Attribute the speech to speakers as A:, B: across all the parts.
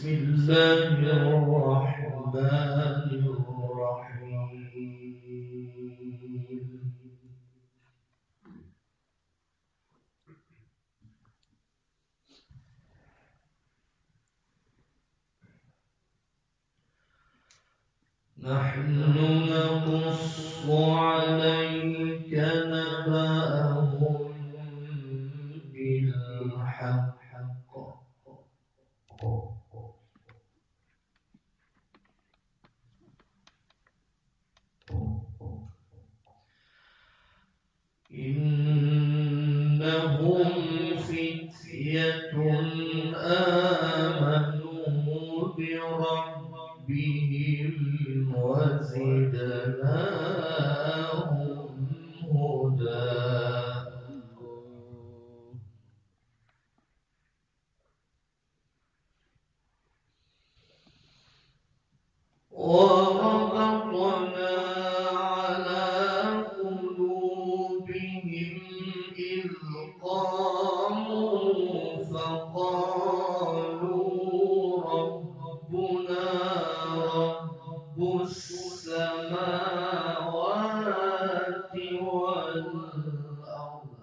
A: بسم الله الرحمن الرحيم. نحن نقص عليك نبأهم بالحق إنهم فتية آمنوا بربهم وزدناهم هدى. وربطنا على قلوبهم إذ قاموا فقالوا ربنا رب السماوات والأرض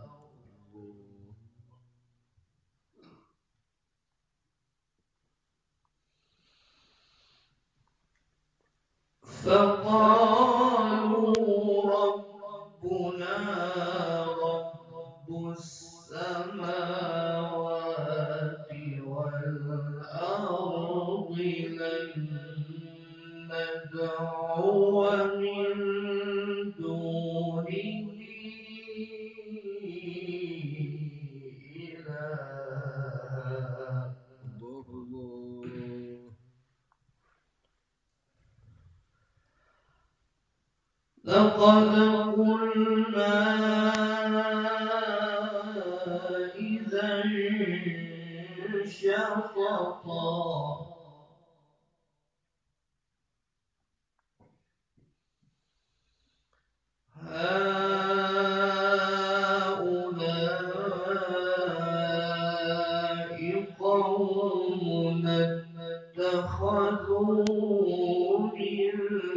A: فقالوا ربنا رب السماوات والأرض لن ندعو من دونه إلها. لقد قلنا إذا شططا هؤلاء قومنا اتخذوا من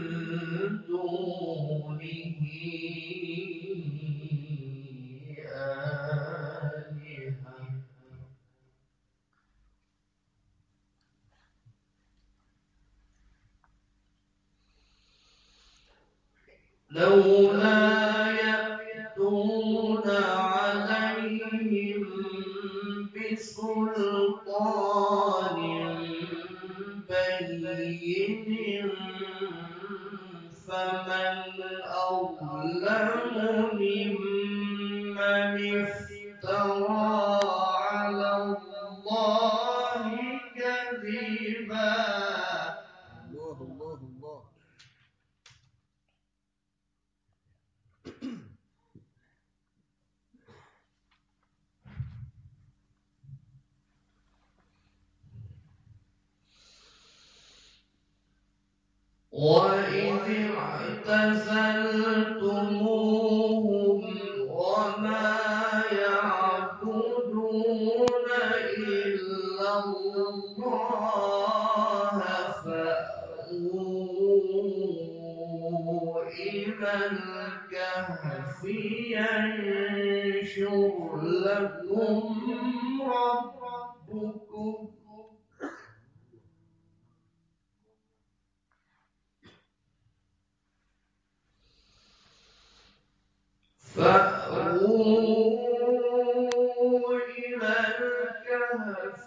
A: دونه آلهة لولا يأتون عليهم بسلطان بين فمن أظلم ممن افترى على الله كذبا. وإذ اعتزلتموهم وما يعبدون إلا الله فأووا إلى الكهف ينشر لكم ربكم فأووا إلى الكهف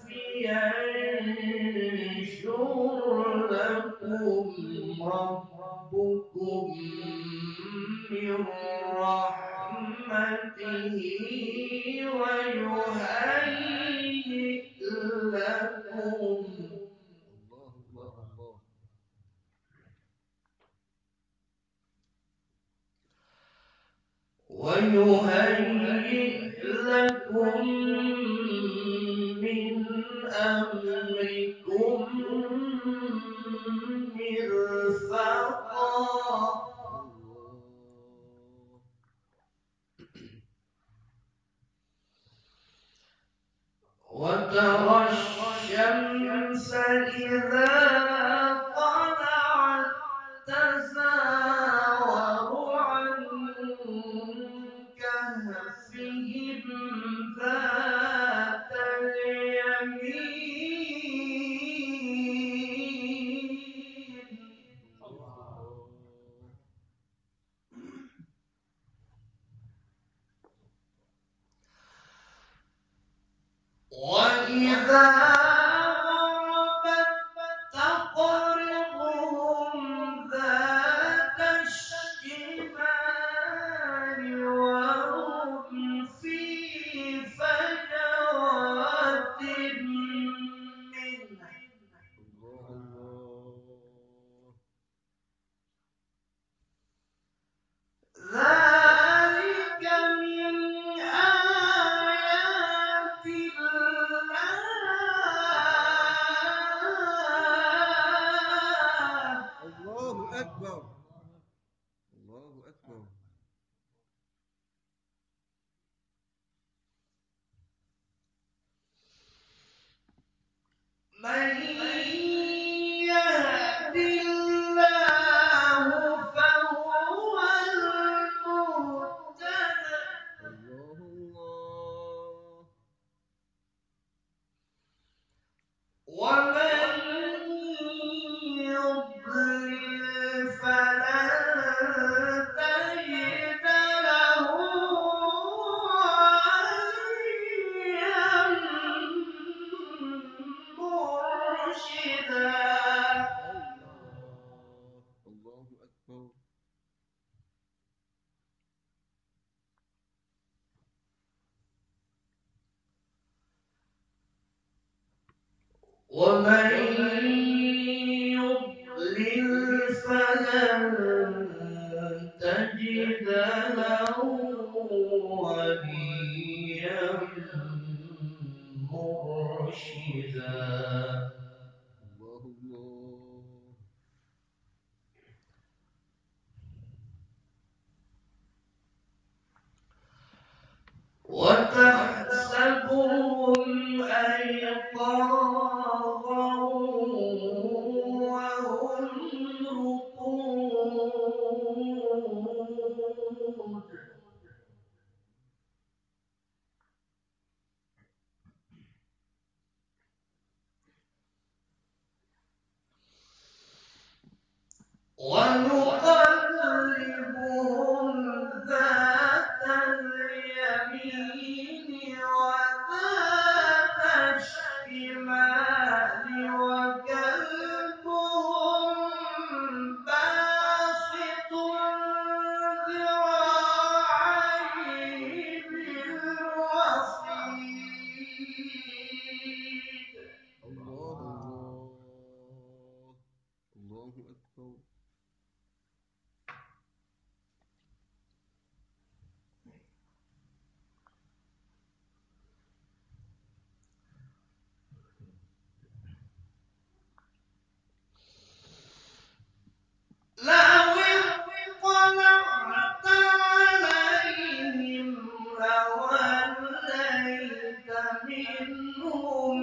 A: ينشر لكم ربكم من رحمته ويهيئ لكم من أمركم وترى الشمس إذا طلعت تزاور عن كهفهم ذات اليمين وإذا غربت تقرضهم ذات الشمال وهم في فجوة منه ذلك من آيات الله
B: الله أكبر. الله أكبر.
A: من يهد الله فهو المهتد
B: الله الله.
A: ومن يضلل فلن تجد له وليا مرشدا
B: الله الله أكبر.
A: ومن يضلل فلن تجد له وليا مرشدا
B: الله الله.
A: وتحسبهم أيقاظا وهم رقود ونقلبهم ذات اليمين وذات الشمال وكلبهم باسط ذراعيه بالوصيد
B: الله الله. الله أكبر.
A: لو اطلعت عليهم لوليت منهم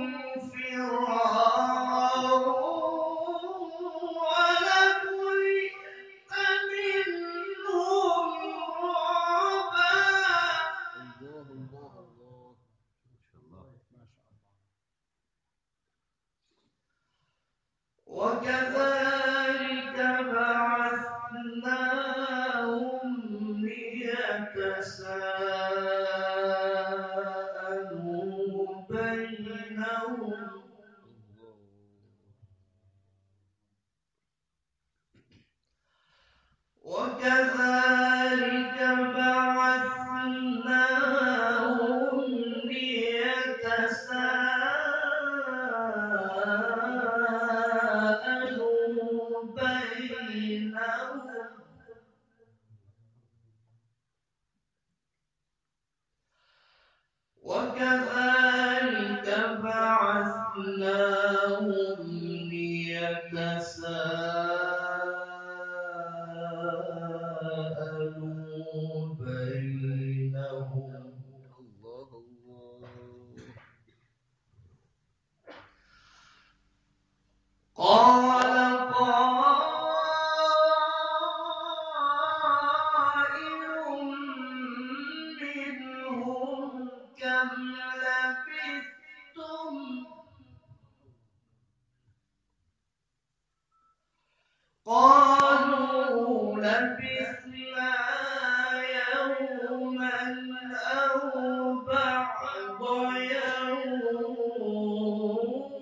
A: فرارا ولملئت منهم رعبا
B: الله الله الله.
A: وكذلك بعثناهم ليتساءلوا بينهم
B: الله
A: وكذلك بعثناهم ليتساءلوا بينهم وكذلك بعثناهم ليتساءلوا بينهم
B: الله الله.
A: قالوا لبثنا يوما أو بعض يوم.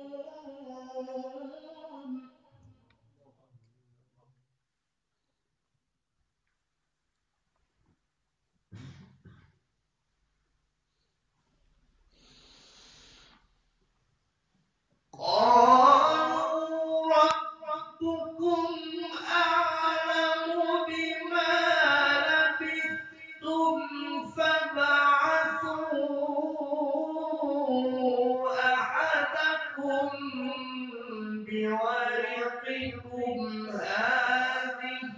A: قالوا ربكم أعلم بما لبثتم فابعثوا أحدكم بورقكم هذه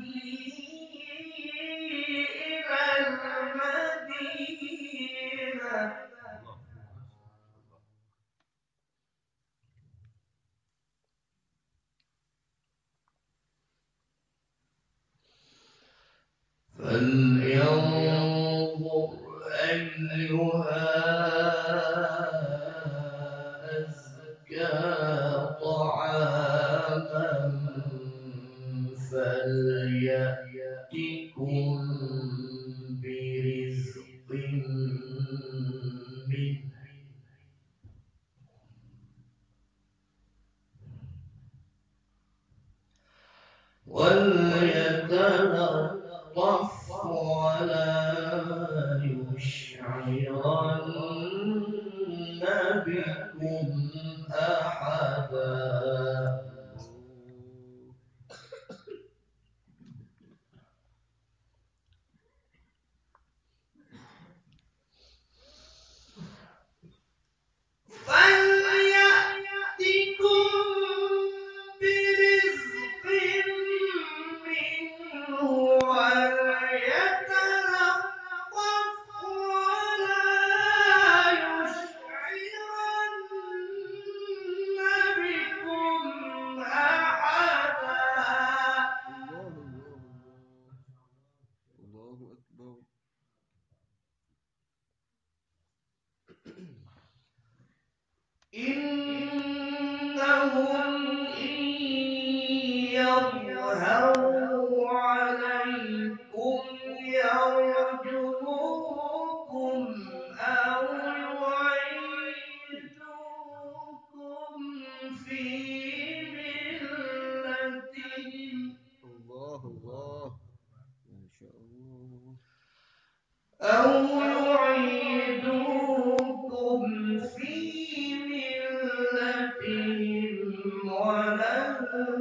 A: إلى المدينة فلينظر أيها أزكى طعاما فليأتكم برزق منه وليتلطف ولا يشعرن بكم أحدا فليأتكم برزق منه وليتلطف ولا يشعرن بكم أحدا
B: الله الله الله. الله أكبر.
A: إنهم إن يظهروا عليكم يرجموكم أو يعيدوكم في ملتهم
B: الله الله. ما شاء الله.
A: ولن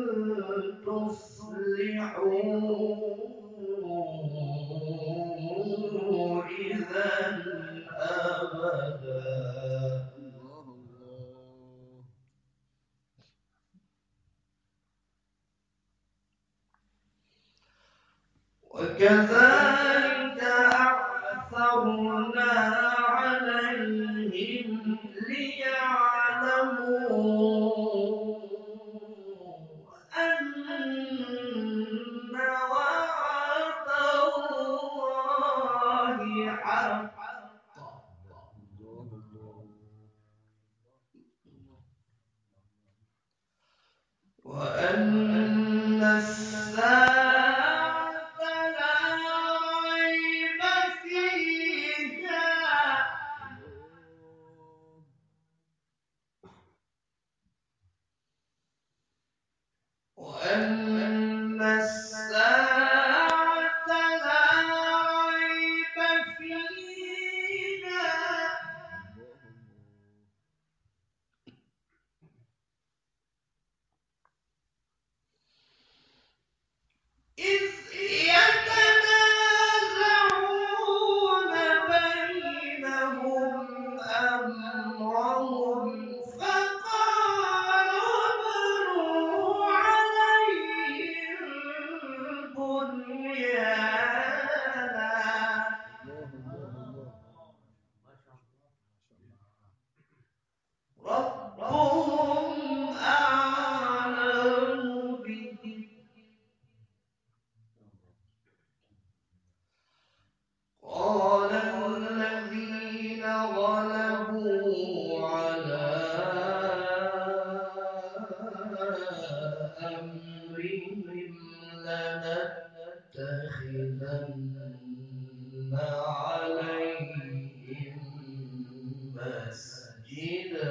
A: تصلحوا إذا أبدا
B: الله الله.
A: وكذلك أعثرنا عليهم ليعلموا أن وعد الله حق
B: الله الله.
A: وأن الساعة لا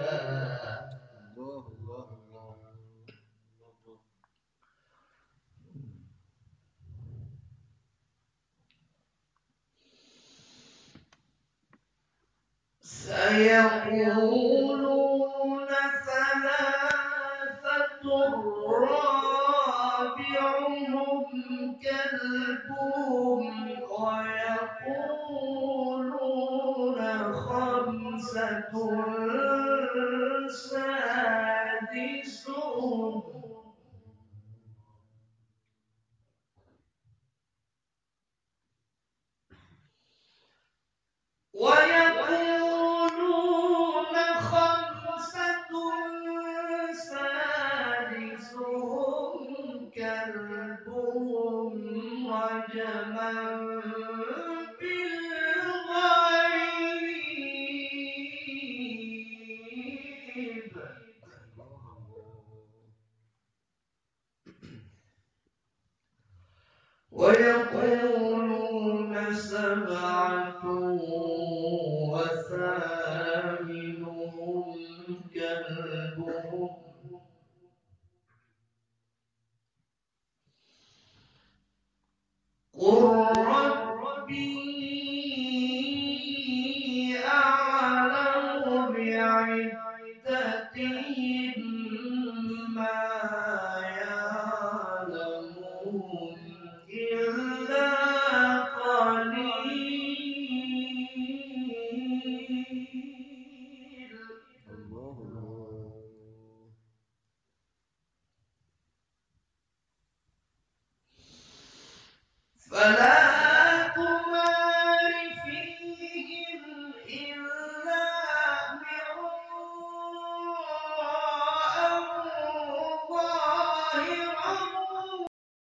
B: الله الله الله.
A: سيقولون ثلاثة رابعهم كلبهم ويقولون خمسة سادسهم ويقولون خمسة سادسهم كلبهم رجما بالغيب ويقولون سبعة وثامنهم كلبهم قل